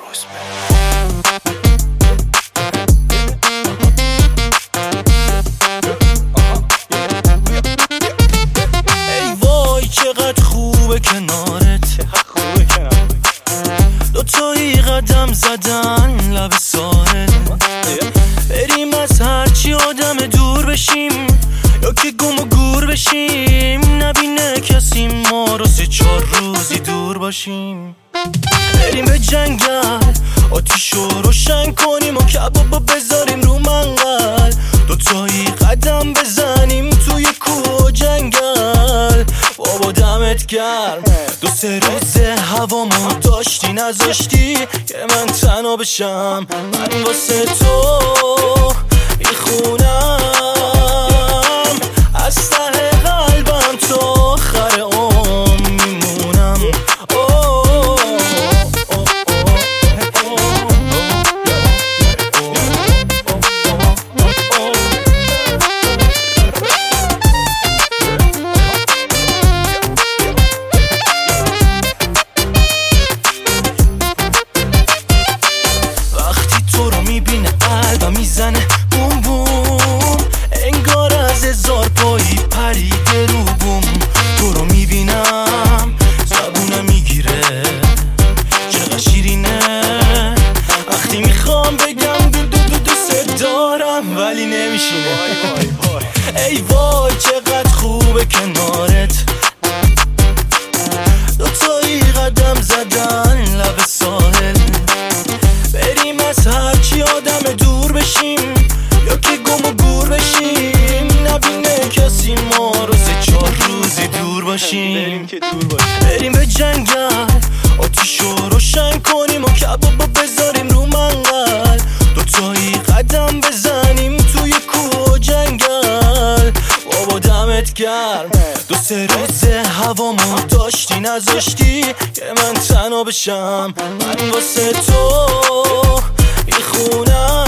ای وای چقدر خوبه کنارت، دوتایی قدم زدن لب ساحل، بریم از هرچی آدم دور بشیم یا که گم و گور بشیم، نبینه کسی ما رو 3-4 روزی دور باشیم. بریم به جنگل آتیشو روشن کنیم و کبابو بذاریم رو منقل، دوتایی قدم بزنیم توی کوه و جنگل. بابا دمت گرم 2-3 روز هوامو داشتی نذاشتی که من تنها بشم. من واسه تو میخونم از ته قلبم تا آخر عمر میمونم. وقتی تو رو میبینه قلبم میزنه بوم بوم، انگار از 1000 پایی پریده رو بوم. تو رو میبینم زبونم میگیره چقدر شیرینه، وقتی میخوام بگم دوست دارم ولی نمیشینه. ای وای چقدر خوبه کنارت، دوتایی قدم زدن لب ساحل، بریم از هرچی آدم دور بشیم یا که گم و گور بشیم، نبینه کسی ما رو 3-4 روزی دور باشیم. بریم به جنگل آتیشو روشن کنیم و کبابو بذاریم رو منقل، دوتایی قدم بزنیم توی کوه و جنگل. بابا دمت گرم 2-3 روز هوامو داشتی نذاشتی که من تنها بشم. من واسه تو میخونم